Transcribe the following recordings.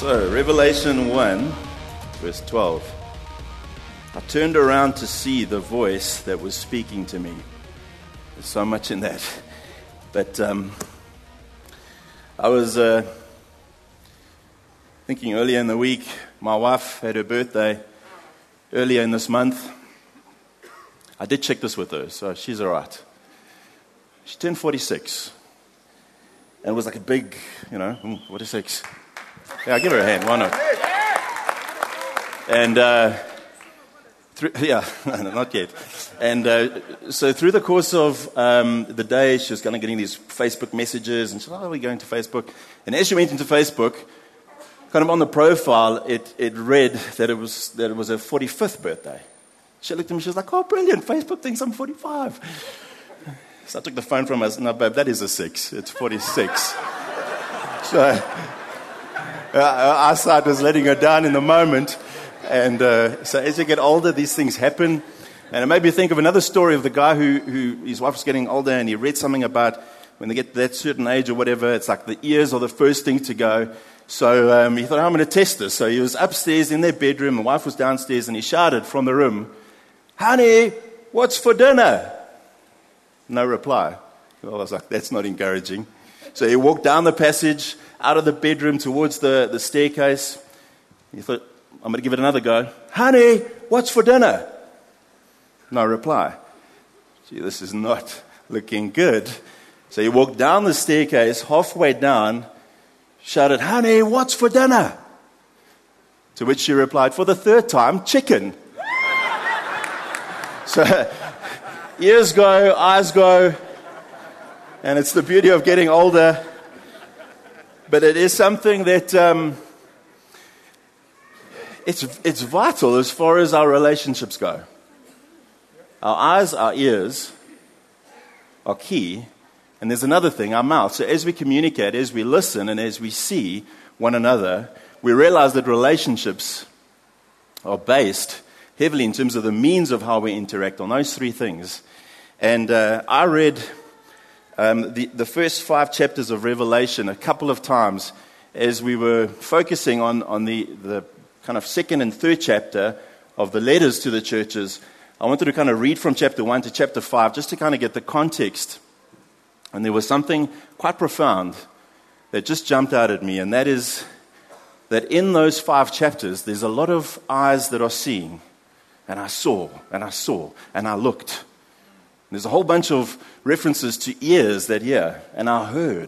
So, Revelation 1, verse 12. I turned around to see the voice that was speaking to me. There's so much in that. But I was thinking earlier in the week, my wife had her birthday earlier in this month. I did check this with her, so she's all right. She turned 46. And it was like a big, 46. Yeah, give her a hand, why not? And, not yet. And so through the course of the day, she was kind of getting these Facebook messages, and she said, we're going to Facebook. And as she went into Facebook, kind of on the profile, it read that it was her 45th birthday. She looked at me, she was like, oh, brilliant, Facebook thinks I'm 45. So I took the phone from her, no, babe, that is a 6. It's 46. So her eyesight was letting her down in the moment. And so as you get older, these things happen. And it made me think of another story of the guy who his wife was getting older, and he read something about when they get to that certain age or whatever, it's like the ears are the first thing to go. So he thought, I'm going to test this. So he was upstairs in their bedroom, the wife was downstairs, and he shouted from the room, honey, what's for dinner? No reply. Well, I was like, that's not encouraging. So he walked down the passage, out of the bedroom towards the staircase. He thought, I'm going to give it another go. Honey, what's for dinner? No reply. Gee, this is not looking good. So he walked down the staircase, halfway down, shouted, honey, what's for dinner? To which she replied, for the third time, chicken. So ears go, eyes go, and it's the beauty of getting older. But it is something that it's vital as far as our relationships go. Our eyes, our ears are key. And there's another thing, our mouth. So as we communicate, as we listen, and as we see one another, we realize that relationships are based heavily in terms of the means of how we interact on those three things. And I read the first 5 chapters of Revelation a couple of times as we were focusing on the kind of second and third chapter of the letters to the churches. I wanted to kind of read from chapter 1 to chapter 5 just to kind of get the context. And there was something quite profound that just jumped out at me, and that is that in those 5 chapters, there's a lot of eyes that are seeing. And I saw, and I saw, and I looked. There's a whole bunch of references to ears that hear, and I heard.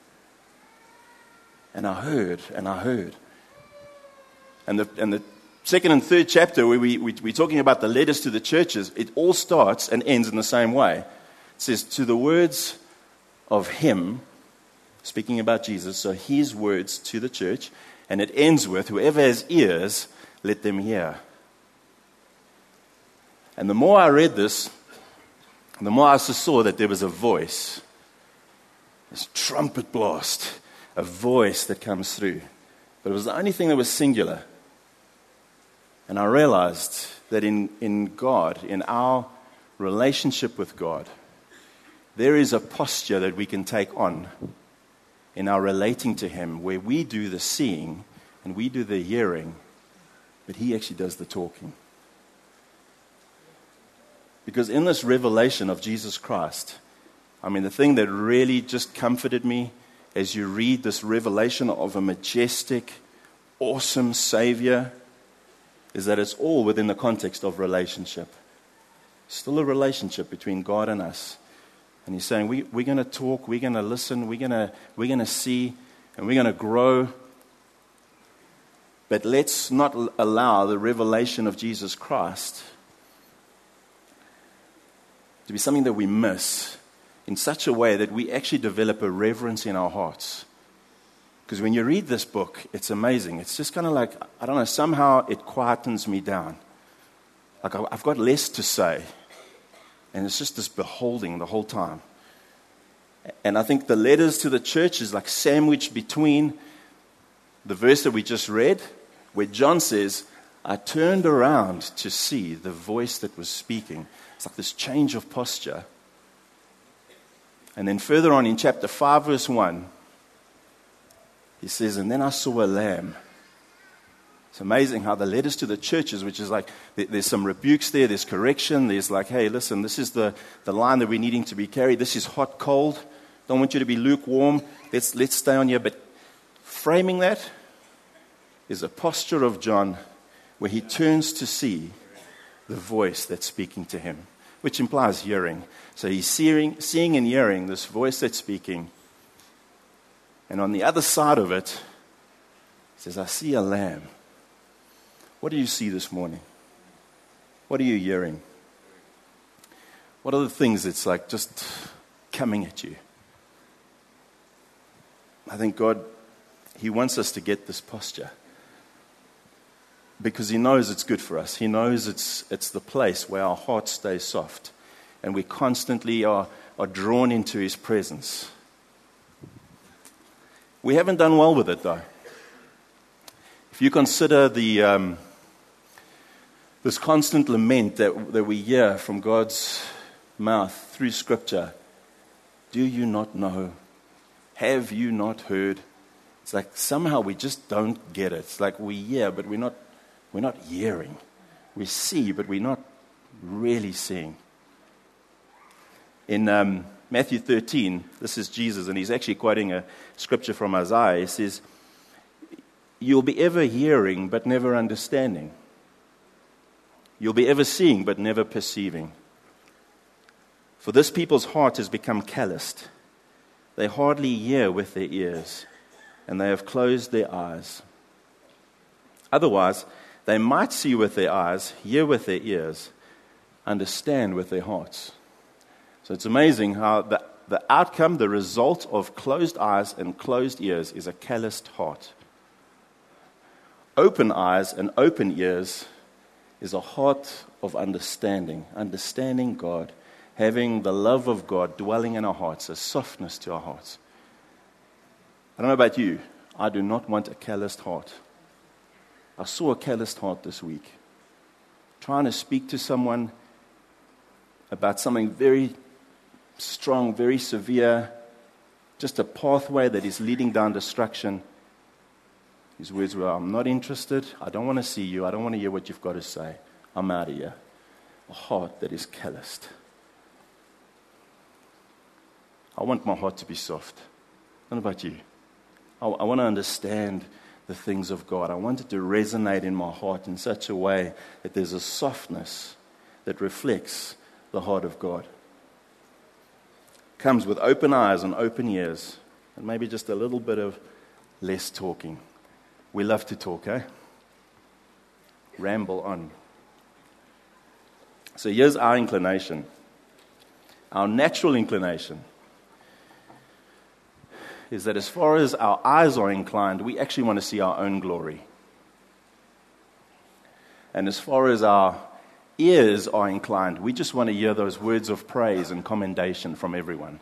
And I heard, and I heard. And the second and third chapter, where we're talking about the letters to the churches, it all starts and ends in the same way. It says, to the words of him, speaking about Jesus, so his words to the church, and it ends with, whoever has ears, let them hear. And the more I read this, the more I saw that there was a voice, this trumpet blast, a voice that comes through. But it was the only thing that was singular. And I realized that in God, in our relationship with God, there is a posture that we can take on in our relating to him, where we do the seeing and we do the hearing, but he actually does the talking. Because in this revelation of Jesus Christ, the thing that really just comforted me as you read this revelation of a majestic, awesome Savior, is that it's all within the context of relationship. Still a relationship between God and us. And he's saying, we're going to talk, we're going to listen, we're going to see, and we're going to grow. But let's not allow the revelation of Jesus Christ to be something that we miss in such a way that we actually develop a reverence in our hearts. Because when you read this book, it's amazing. It's just kind of like, I don't know, somehow it quietens me down. Like I've got less to say. And it's just this beholding the whole time. And I think the letters to the church is like sandwiched between the verse that we just read, where John says, I turned around to see the voice that was speaking. It's like this change of posture. And then further on in chapter 5, verse 1, he says, and then I saw a lamb It's amazing how the letters to the churches, which is like, there's some rebukes there, there's correction, there's like, hey, listen, this is the line that we're needing to be carried. This is hot, cold. Don't want you to be lukewarm. Let's stay on here. But framing that is a posture of John where he turns to see the voice that's speaking to him, which implies hearing. So he's seeing and hearing this voice that's speaking. And on the other side of it, he says, I see a lamb. What do you see this morning? What are you hearing? What are the things that's like just coming at you? I think God, He wants us to get this posture because He knows it's good for us. He knows it's the place where our heart stays soft and we constantly are drawn into His presence. We haven't done well with it, though. If you consider this constant lament that we hear from God's mouth through Scripture, do you not know? Have you not heard? It's like somehow we just don't get it. It's like we hear, but we're not hearing. We see, but we're not really seeing. In Matthew 13, this is Jesus, and He's actually quoting a scripture from Isaiah. He says, you'll be ever hearing, but never understanding. You'll be ever seeing, but never perceiving. For this people's heart has become calloused. They hardly hear with their ears, and they have closed their eyes. Otherwise, they might see with their eyes, hear with their ears, understand with their hearts. So it's amazing how the outcome, the result of closed eyes and closed ears is a calloused heart. Open eyes and open ears is a heart of understanding God, having the love of God dwelling in our hearts, a softness to our hearts. I don't know about you, I do not want a calloused heart. I saw a calloused heart this week, trying to speak to someone about something very strong, very severe, just a pathway that is leading down destruction. His words were, I'm not interested, I don't want to see you, I don't want to hear what you've got to say. I'm out of here. A heart that is calloused. I want my heart to be soft. What about you? I want to understand the things of God. I want it to resonate in my heart in such a way that there's a softness that reflects the heart of God. Comes with open eyes and open ears, and maybe just a little bit of less talking. We love to talk, eh? Ramble on. So here's our inclination. Our natural inclination is that as far as our eyes are inclined, we actually want to see our own glory. And as far as our ears are inclined, we just want to hear those words of praise and commendation from everyone.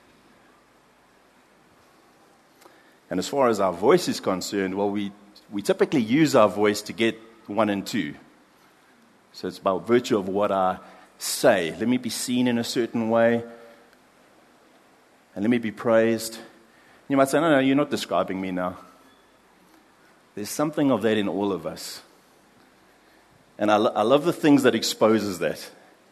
And as far as our voice is concerned, well, we typically use our voice to get 1 and 2. So it's by virtue of what I say. Let me be seen in a certain way, and let me be praised. You might say, no, you're not describing me now. There's something of that in all of us. And I love the things that exposes that.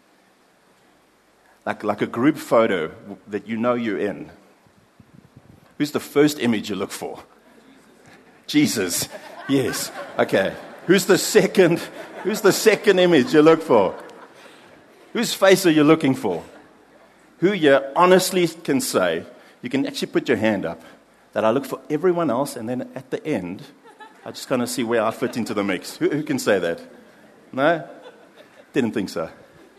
Like a group photo that you know you're in. Who's the first image you look for? Jesus. Yes. Okay. Who's the second image you look for? Whose face are you looking for? Who you honestly can say, you can actually put your hand up, that I look for everyone else, and then at the end, I just kind of see where I fit into the mix. Who can say that? No? Didn't think so.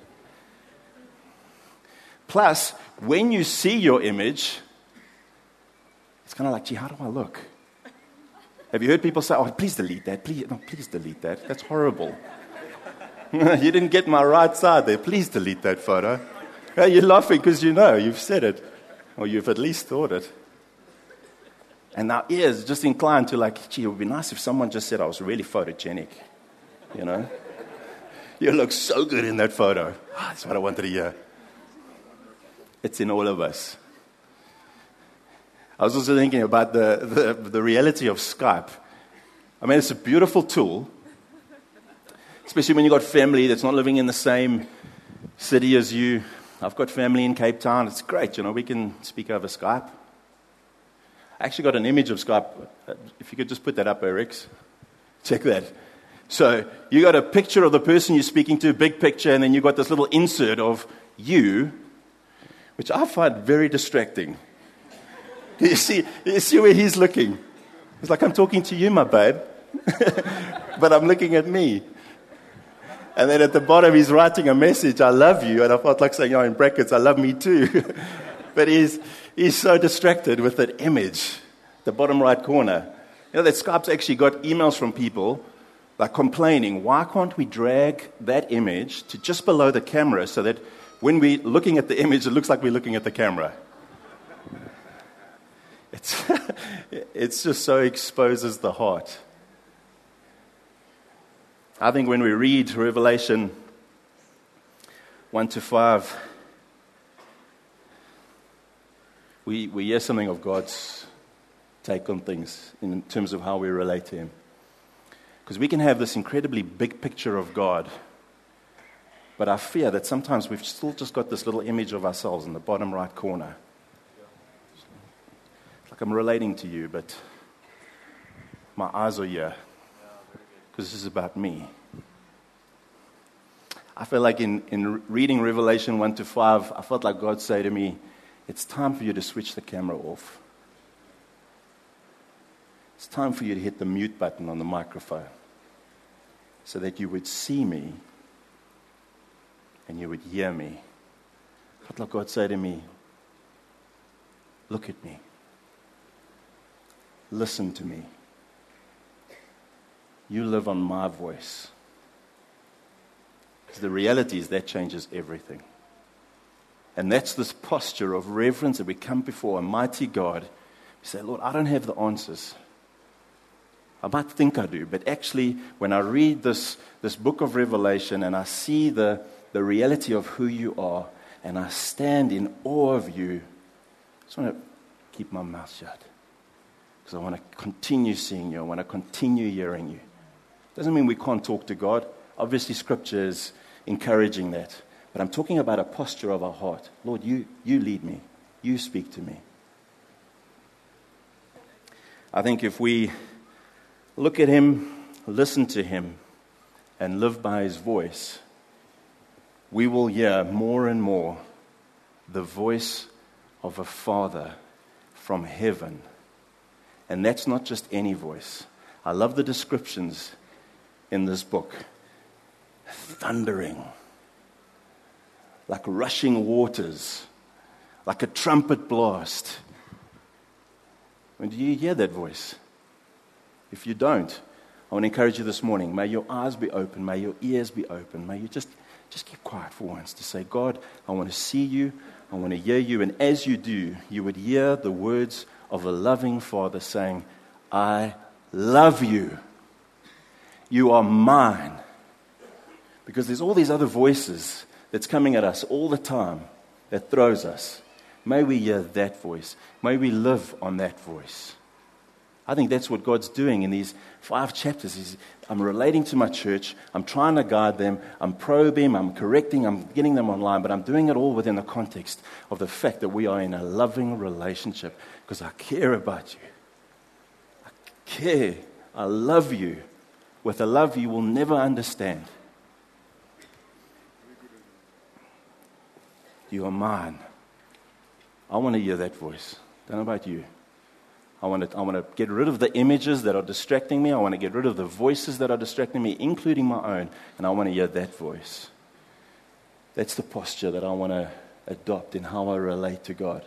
Plus, when you see your image, it's kind of like, gee, how do I look? Have you heard people say, oh, please delete that. Please delete that. That's horrible. You didn't get my right side there. Please delete that photo. You're laughing because you know, you've said it. Or you've at least thought it. And our ears just inclined to like, gee, it would be nice if someone just said I was really photogenic. You know? You look so good in that photo. That's what I wanted to hear. It's in all of us. I was also thinking about the reality of Skype. I mean, it's a beautiful tool, especially when you've got family that's not living in the same city as you. I've got family in Cape Town. It's great, we can speak over Skype. I actually got an image of Skype. If you could just put that up, Rex. Check that. So you got a picture of the person you're speaking to, big picture, and then you got this little insert of you, which I find very distracting. You see where he's looking. It's like I'm talking to you, my babe, but I'm looking at me. And then at the bottom, he's writing a message, I love you. And I felt like saying, in brackets, I love me too. But he's so distracted with that image, the bottom right corner. That Skype's actually got emails from people like complaining, why can't we drag that image to just below the camera so that when we're looking at the image, it looks like we're looking at the camera? It's just so exposes the heart. I think when we read Revelation 1-5, we hear something of God's take on things in terms of how we relate to Him. Because we can have this incredibly big picture of God, but I fear that sometimes we've still just got this little image of ourselves in the bottom right corner. It's like I'm relating to you, but my eyes are here. Because this is about me. I feel like in reading Revelation 1-5, I felt like God said to me, it's time for you to switch the camera off. It's time for you to hit the mute button on the microphone so that you would see me and you would hear me. I felt like God said to me, look at me. Listen to me. You live on my voice. Because the reality is that changes everything. And that's this posture of reverence that we come before a mighty God. We say, Lord, I don't have the answers. I might think I do, but actually, when I read this book of Revelation and I see the reality of who you are, and I stand in awe of you, I just want to keep my mouth shut. Because I want to continue seeing you. I want to continue hearing you. Doesn't mean we can't talk to God. Obviously, Scripture is encouraging that. But I'm talking about a posture of our heart. Lord, you lead me. You speak to me. I think if we look at Him, listen to Him, and live by His voice, we will hear more and more the voice of a Father from heaven. And that's not just any voice. I love the descriptions in this book. Thundering, like rushing waters, like a trumpet blast. And do you hear that voice? If you don't, I want to encourage you this morning, may your eyes be open, may your ears be open, may you just keep quiet for once to say, God, I want to see you, I want to hear you, and as you do, you would hear the words of a loving Father saying, I love you. You are mine. Because there's all these other voices that's coming at us all the time that throws us. May we hear that voice. May we live on that voice. I think that's what God's doing in these 5 chapters. I'm relating to my church. I'm trying to guide them. I'm probing. I'm correcting. I'm getting them online. But I'm doing it all within the context of the fact that we are in a loving relationship because I care about you. I care. I love you with a love you will never understand. You are mine. I want to hear that voice. Don't know about you. I want to get rid of the images that are distracting me. I want to get rid of the voices that are distracting me, including my own. And I want to hear that voice. That's the posture that I want to adopt in how I relate to God.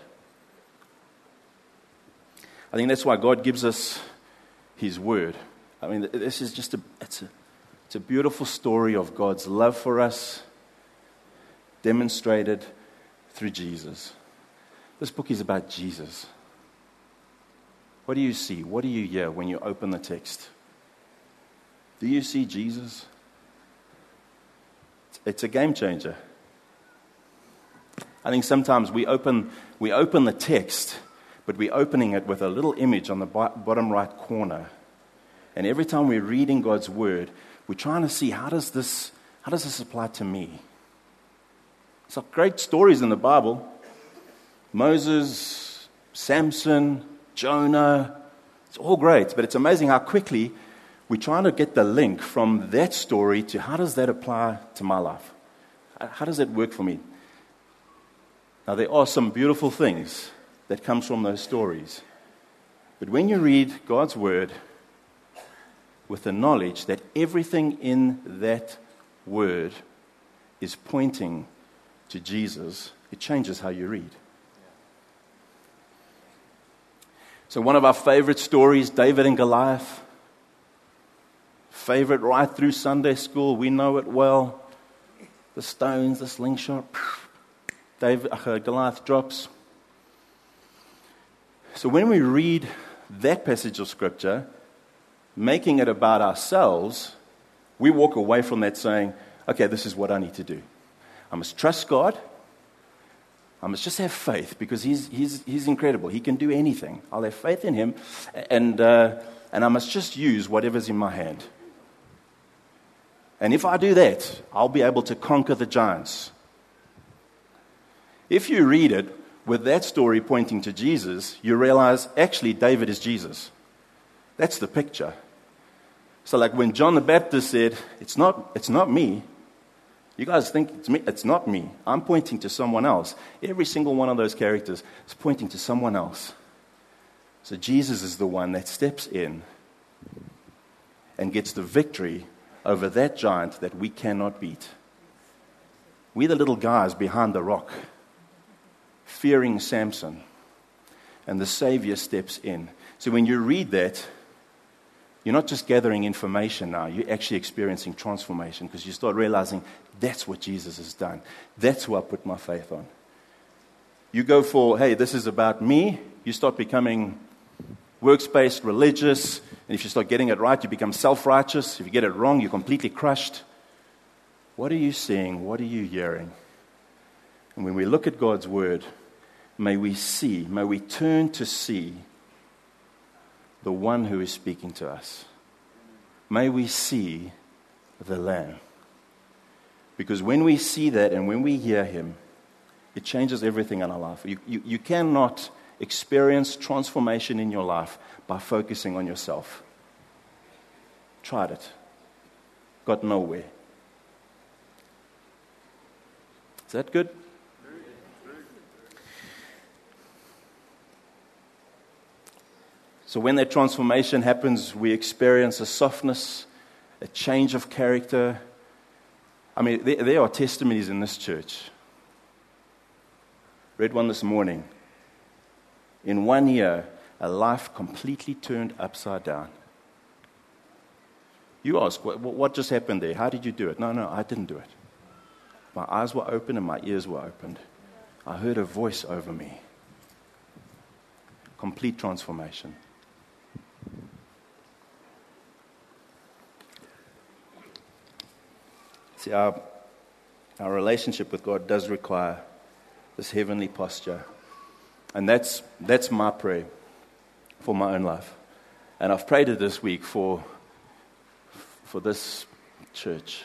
I think that's why God gives us His Word. I mean, this is just it's a beautiful story of God's love for us, demonstrated through Jesus. This book is about Jesus. What do you see? What do you hear when you open the text? Do you see Jesus? It's a game changer. I think sometimes we open the text, but we're opening it with a little image on the bottom right corner. And every time we're reading God's word, we're trying to see, how does this apply to me? Some great stories in the Bible. Moses, Samson, Jonah. It's all great, but it's amazing how quickly we're trying to get the link from that story to how does that apply to my life? How does that work for me? Now, there are some beautiful things that comes from those stories. But when you read God's word with the knowledge that everything in that word is pointing to Jesus, it changes how you read. So one of our favorite stories, David and Goliath. Favorite right through Sunday school. We know it well. The stones, the slingshot. Goliath drops. So when we read that passage of Scripture, making it about ourselves, we walk away from that saying, okay, this is what I need to do. I must trust God. I must just have faith because He's incredible. He can do anything. I'll have faith in Him, and I must just use whatever's in my hand. And if I do that, I'll be able to conquer the giants. If you read it with that story pointing to Jesus, you realize actually David is Jesus. That's the picture. So like when John the Baptist said, it's not me. You guys think it's me? It's not me. I'm pointing to someone else. Every single one of those characters is pointing to someone else. So Jesus is the one that steps in and gets the victory over that giant that we cannot beat. We're the little guys behind the rock, fearing Samson. And the Savior steps in. So when you read that, you're not just gathering information now, you're actually experiencing transformation because you start realizing that's what Jesus has done. That's who I put my faith on. You go for, hey, this is about me. You start becoming works-based, religious. And if you start getting it right, you become self-righteous. If you get it wrong, you're completely crushed. What are you seeing? What are you hearing? And when we look at God's word, may we turn to see the one who is speaking to us. May we see the Lamb. Because when we see that and when we hear Him, it changes everything in our life. You cannot experience transformation in your life by focusing on yourself. Tried it. Got nowhere. Is that good? So when that transformation happens, we experience a softness, a change of character. I mean, there are testimonies in this church. Read one this morning. In 1 year, a life completely turned upside down. You ask, what just happened there? How did you do it? No, I didn't do it. My eyes were open and my ears were opened. I heard a voice over me. Complete transformation. See, our relationship with God does require this heavenly posture. And that's my prayer for my own life. And I've prayed it this week for this church.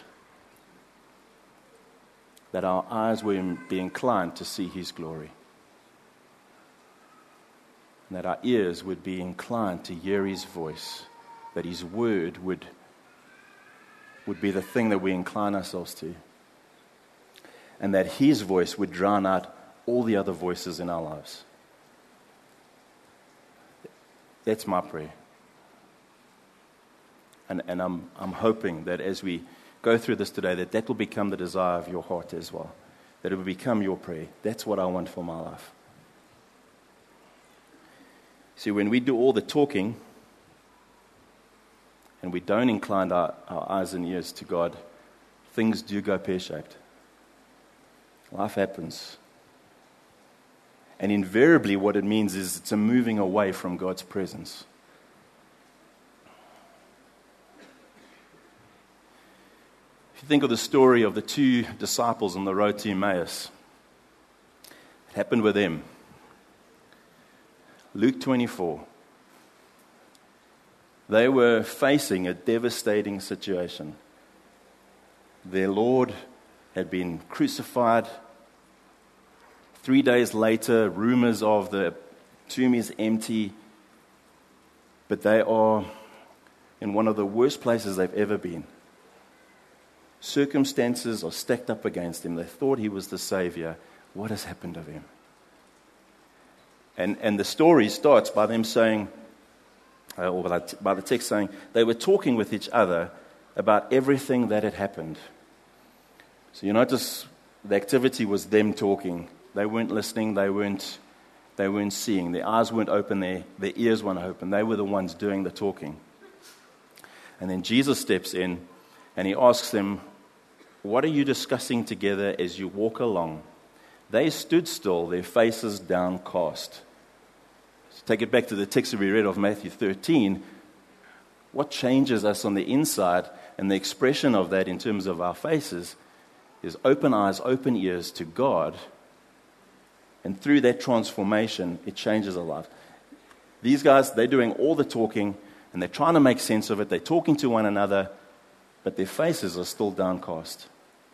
That our eyes will be inclined to see His glory. And that our ears would be inclined to hear His voice. That His word would be the thing that we incline ourselves to. And that His voice would drown out all the other voices in our lives. That's my prayer. And I'm hoping that as we go through this today, that will become the desire of your heart as well. That it will become your prayer. That's what I want for my life. See, when we do all the talking, and we don't incline our eyes and ears to God, things do go pear-shaped. Life happens. And invariably what it means is it's a moving away from God's presence. If you think of the story of the two disciples on the road to Emmaus, it happened with them. Luke 24. They were facing a devastating situation. Their Lord had been crucified. 3 days later, rumors of the tomb is empty, but they are in one of the worst places they've ever been. Circumstances are stacked up against him. They thought he was the Savior. What has happened to him? And the story starts by them saying, or by the text saying, they were talking with each other about everything that had happened. So you notice the activity was them talking. They weren't listening, they weren't seeing. Their eyes weren't open, their ears weren't open. They were the ones doing the talking. And then Jesus steps in and he asks them, "What are you discussing together as you walk along?" They stood still, their faces downcast. So take it back to the text that we read of Matthew 13. What changes us on the inside, and the expression of that in terms of our faces, is open eyes, open ears to God. And through that transformation, it changes a life. These guys, they're doing all the talking, and they're trying to make sense of it. They're talking to one another, but their faces are still downcast.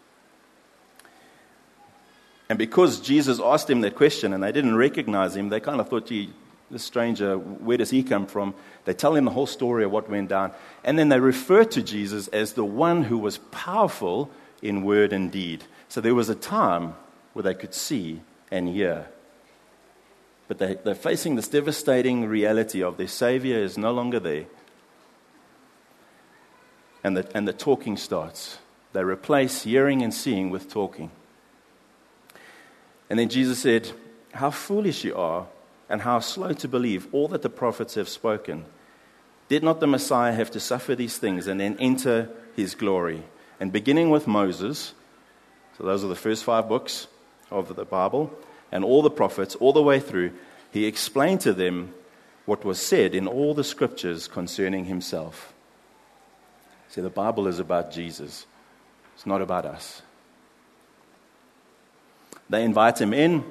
And because Jesus asked them that question, and they didn't recognize him, they kind of thought, gee, this stranger, where does he come from? They tell him the whole story of what went down. And then they refer to Jesus as the one who was powerful in word and deed. So there was a time where they could see and hear. But they're facing this devastating reality of their Savior is no longer there. And the talking starts. They replace hearing and seeing with talking. And then Jesus said, "How foolish you are, and how slow to believe all that the prophets have spoken. Did not the Messiah have to suffer these things and then enter his glory?" And beginning with Moses, so those are the first 5 books of the Bible, and all the prophets, all the way through, he explained to them what was said in all the scriptures concerning himself. See, the Bible is about Jesus. It's not about us. They invite him in,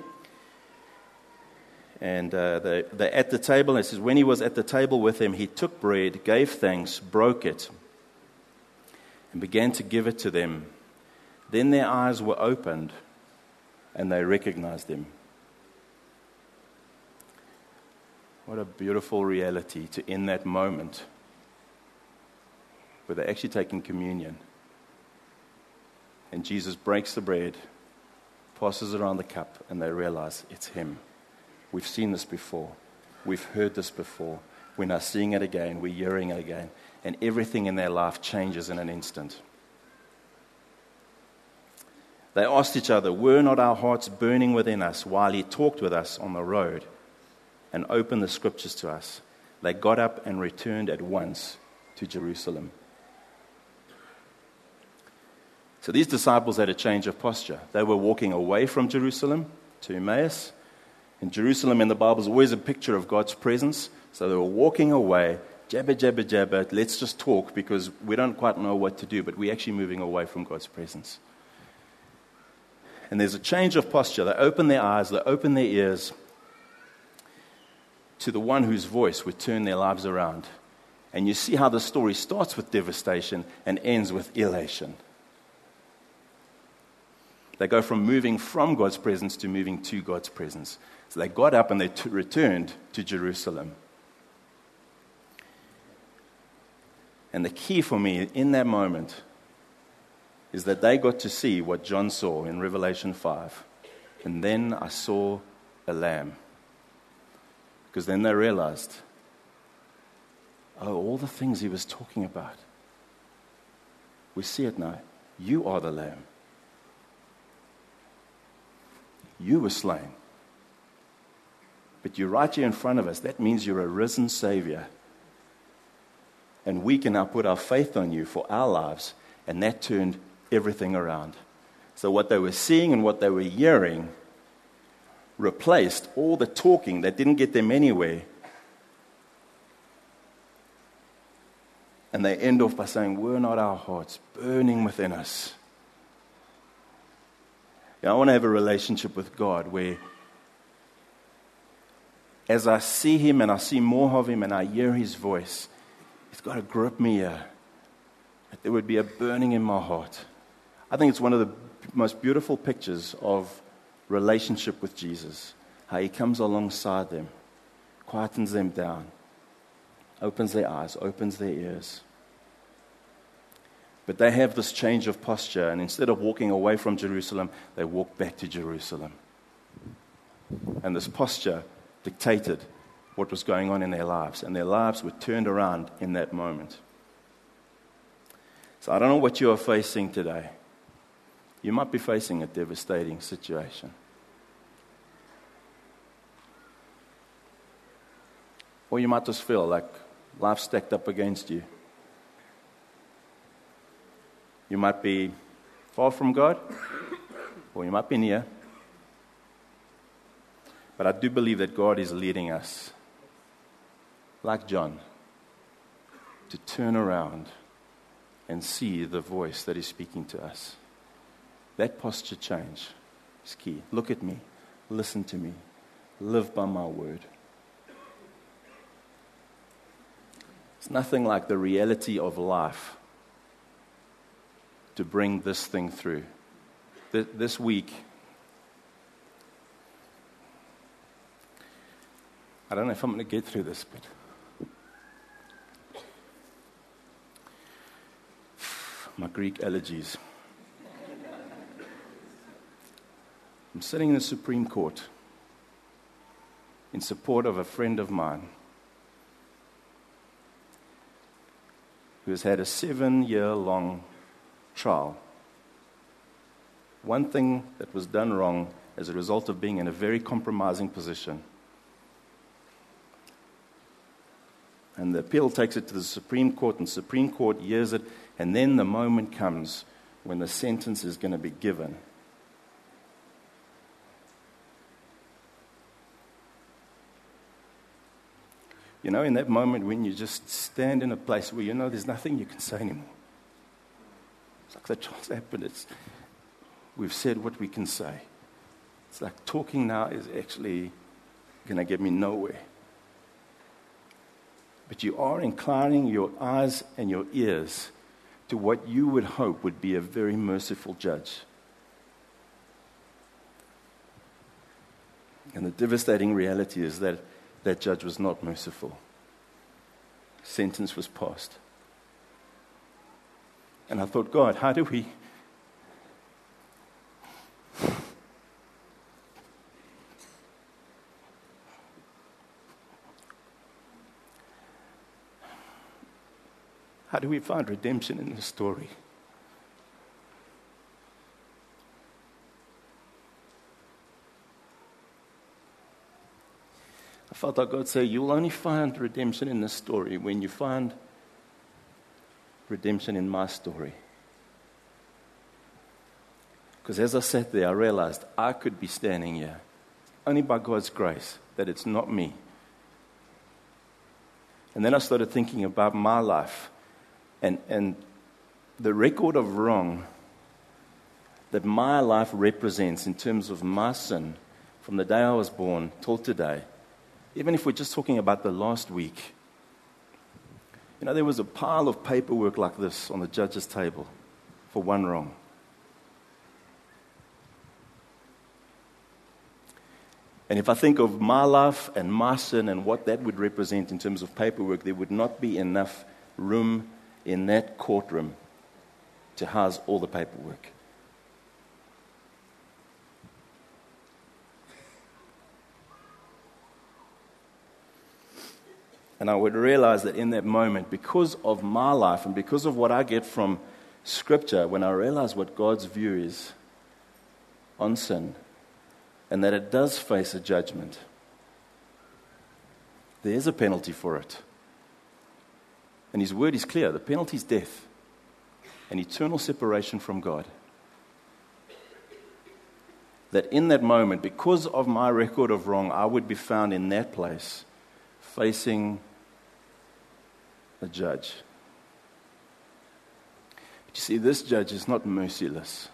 and they're at the table. It says, when he was at the table with them, he took bread, gave thanks, broke it, and began to give it to them. Then their eyes were opened, and they recognized him. What a beautiful reality to, in that moment, where they're actually taking communion. And Jesus breaks the bread, passes around the cup, and they realize it's him. We've seen this before. We've heard this before. We're now seeing it again. We're hearing it again. And everything in their life changes in an instant. They asked each other, "Were not our hearts burning within us while he talked with us on the road and opened the scriptures to us?" They got up and returned at once to Jerusalem. So these disciples had a change of posture. They were walking away from Jerusalem to Emmaus. And Jerusalem in the Bible is always a picture of God's presence. So they were walking away, jabber, jabber, jabber, let's just talk because we don't quite know what to do, but we're actually moving away from God's presence. And there's a change of posture. They open their eyes, they open their ears to the one whose voice would turn their lives around. And you see how the story starts with devastation and ends with elation. They go from moving from God's presence to moving to God's presence. So they got up and they returned to Jerusalem. And the key for me in that moment is that they got to see what John saw in Revelation 5. And then I saw a lamb. Because then they realized, oh, all the things he was talking about. We see it now. You are the lamb. You were slain. But you're right here in front of us. That means you're a risen Savior. And we can now put our faith on you for our lives. And that turned everything around. So what they were seeing and what they were hearing replaced all the talking that didn't get them anywhere. And they end off by saying, "Were not our hearts burning within us?" I want to have a relationship with God where as I see him and I see more of him and I hear his voice, He's got to grip me here. That there would be a burning in my heart. I think it's one of the most beautiful pictures of relationship with Jesus. How he comes alongside them, quietens them down, opens their eyes, opens their ears. But they have this change of posture, and instead of walking away from Jerusalem, they walk back to Jerusalem. And this posture dictated what was going on in their lives, and their lives were turned around in that moment. So I don't know what you are facing today. You might be facing a devastating situation. Or you might just feel like life's stacked up against you. You might be far from God, or you might be near. But I do believe that God is leading us, like John, to turn around and see the voice that is speaking to us. That posture change is key. Look at me, listen to me, live by my word. It's nothing like the reality of life to bring this thing through. This week, I don't know if I'm going to get through this, but my Greek allergies. I'm sitting in the Supreme Court in support of a friend of mine who has had a 7-year-long trial. One thing that was done wrong as a result of being in a very compromising position. And the appeal takes it to the Supreme Court, and the Supreme Court hears it, and then the moment comes when the sentence is going to be given. You know, in that moment when you just stand in a place where you know there's nothing you can say anymore. It's like the trial's happened. We've said what we can say. It's like talking now is actually going to get me nowhere. But you are inclining your eyes and your ears to what you would hope would be a very merciful judge. And the devastating reality is that that judge was not merciful. Sentence was passed. And I thought, God, how do we... How do we find redemption in this story? I felt like God say, you'll only find redemption in this story when you find redemption in my story. Because as I sat there, I realized I could be standing here only by God's grace, that it's not me. And then I started thinking about my life and the record of wrong that my life represents in terms of my sin from the day I was born till today. Even if we're just talking about the last week, you know, there was a pile of paperwork like this on the judge's table for one wrong. And if I think of my life and my sin and what that would represent in terms of paperwork, there would not be enough room in that courtroom to house all the paperwork. And I would realize that in that moment, because of my life and because of what I get from Scripture, when I realize what God's view is on sin, and that it does face a judgment, there is a penalty for it. And His word is clear. The penalty is death and eternal separation from God. That in that moment, because of my record of wrong, I would be found in that place facing a judge. But you see, this judge is not merciless.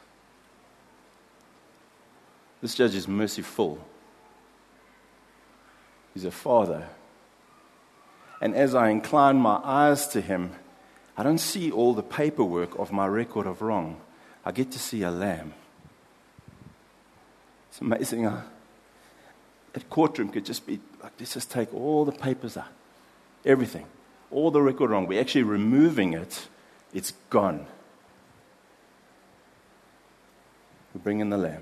This judge is merciful. He's a father. And as I incline my eyes to him, I don't see all the paperwork of my record of wrong. I get to see a lamb. It's amazing how that courtroom could just be like, let's just take all the papers out. Everything. All the record wrong. We're actually removing it. It's gone. We bring in the lamb.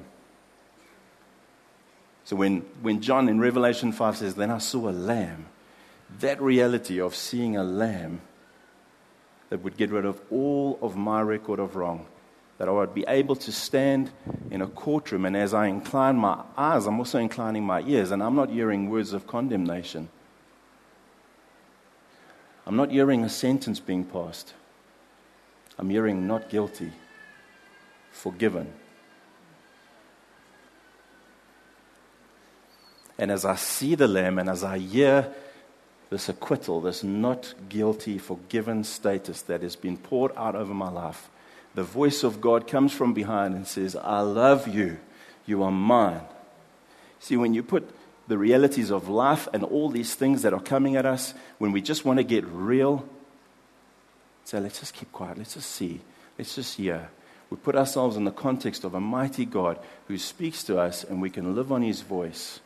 So when John in Revelation 5 says, then I saw a lamb, that reality of seeing a lamb that would get rid of all of my record of wrong, that I would be able to stand in a courtroom, and as I incline my eyes, I'm also inclining my ears, and I'm not hearing words of condemnation. I'm not hearing a sentence being passed. I'm hearing not guilty, forgiven. And as I see the lamb and as I hear this acquittal, this not guilty, forgiven status that has been poured out over my life, the voice of God comes from behind and says, I love you. You are mine. See, when you put the realities of life and all these things that are coming at us, when we just want to get real, say, let's just keep quiet. Let's just see. Let's just hear. We put ourselves in the context of a mighty God who speaks to us, and we can live on his voice.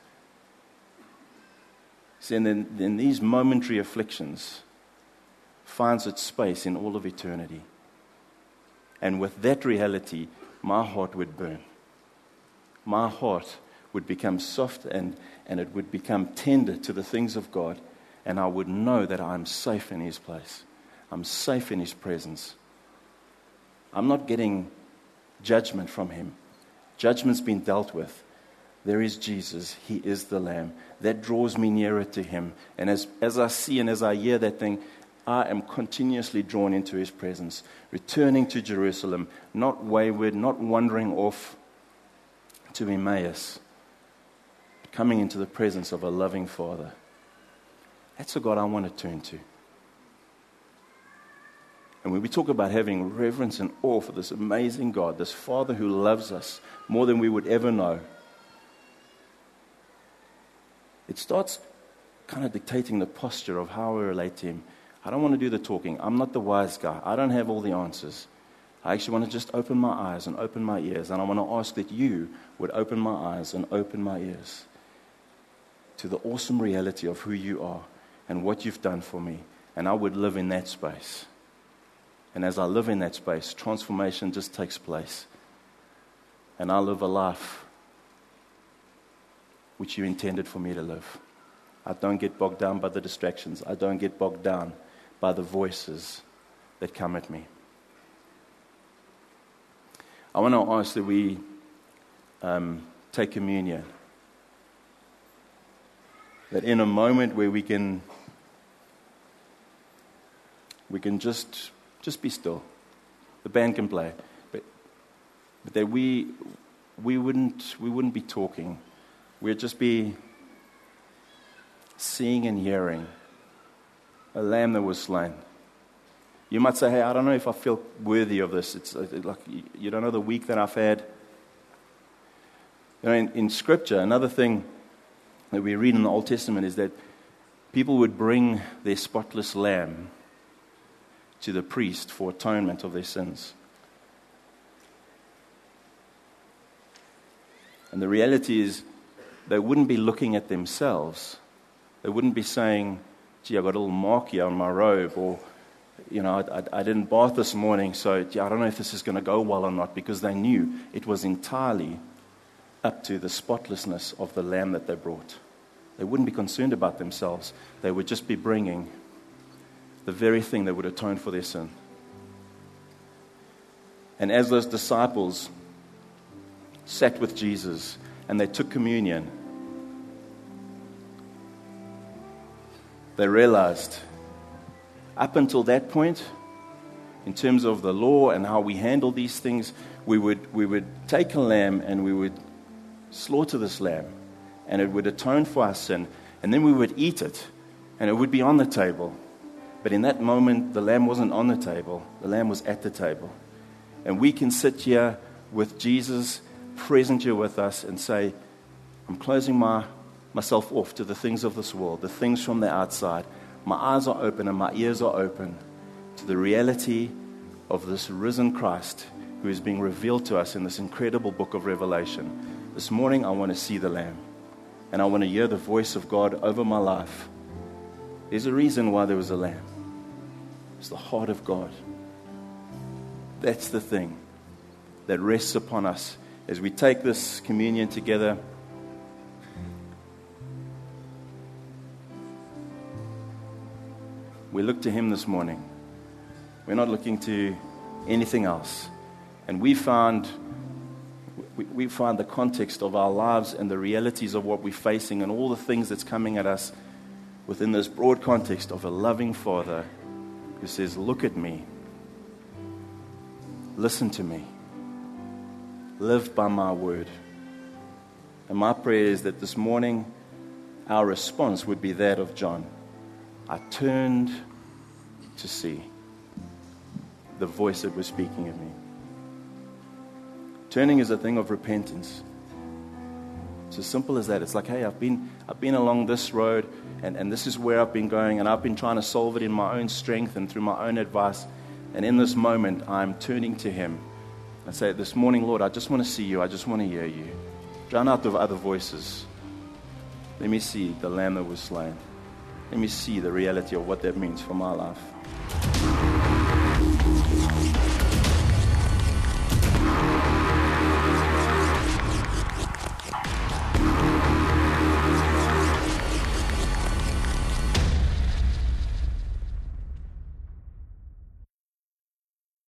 See, and then these momentary afflictions finds its space in all of eternity. And with that reality, my heart would burn. My heart would become soft and it would become tender to the things of God. And I would know that I'm safe in his place. I'm safe in his presence. I'm not getting judgment from him. Judgment's been dealt with. There is Jesus. He is the Lamb. That draws me nearer to him. And as I see and as I hear that thing, I am continuously drawn into his presence, returning to Jerusalem, not wayward, not wandering off to Emmaus, but coming into the presence of a loving Father. That's a God I want to turn to. And when we talk about having reverence and awe for this amazing God, this Father who loves us more than we would ever know, it starts kind of dictating the posture of how we relate to him. I don't want to do the talking. I'm not the wise guy. I don't have all the answers. I actually want to just open my eyes and open my ears. And I want to ask that you would open my eyes and open my ears to the awesome reality of who you are and what you've done for me. And I would live in that space. And as I live in that space, transformation just takes place. And I live a life which you intended for me to live. I don't get bogged down by the distractions. I don't get bogged down by the voices that come at me. I want to ask that we take communion. That in a moment where we can just be still. The band can play, but that we wouldn't be talking. We'd just be seeing and hearing a lamb that was slain. You might say, hey, I don't know if I feel worthy of this. It's like, you don't know the week that I've had. You know, in Scripture, another thing that we read in the Old Testament is that people would bring their spotless lamb to the priest for atonement of their sins. And the reality is, they wouldn't be looking at themselves. They wouldn't be saying, gee, I got a little mark here on my robe, or, you know, I didn't bath this morning, so I don't know if this is going to go well or not, because they knew it was entirely up to the spotlessness of the lamb that they brought. They wouldn't be concerned about themselves. They would just be bringing the very thing that would atone for their sin. And as those disciples sat with Jesus and they took communion, they realized up until that point, in terms of the law and how we handle these things, we would take a lamb and we would slaughter this lamb, and it would atone for our sin, and then we would eat it, and it would be on the table. But in that moment, the lamb wasn't on the table. The lamb was at the table. And we can sit here with Jesus present here with us and say, I'm closing myself off to the things of this world, the things from the outside. my eyes are open and my ears are open to the reality of this risen Christ who is being revealed to us in this incredible book of Revelation. This morning, I want to see the Lamb, and I want to hear the voice of God over my life. There's a reason why there was a lamb. It's the heart of God. That's the thing that rests upon us as we take this communion together. We look to Him this morning. We're not looking to anything else. And we find the context of our lives and the realities of what we're facing and all the things that's coming at us within this broad context of a loving Father who says, look at me, listen to me, live by my word. And my prayer is that this morning our response would be that of John. I turned to see the voice that was speaking at me. Turning is a thing of repentance. It's as simple as that. It's like, hey, I've been along this road, and this is where I've been going, and I've been trying to solve it in my own strength and through my own advice. And in this moment, I'm turning to Him. I say, this morning, Lord, I just want to see you. I just want to hear you. Drown out the other voices. Let me see the Lamb that was slain. Let me see the reality of what that means for my life.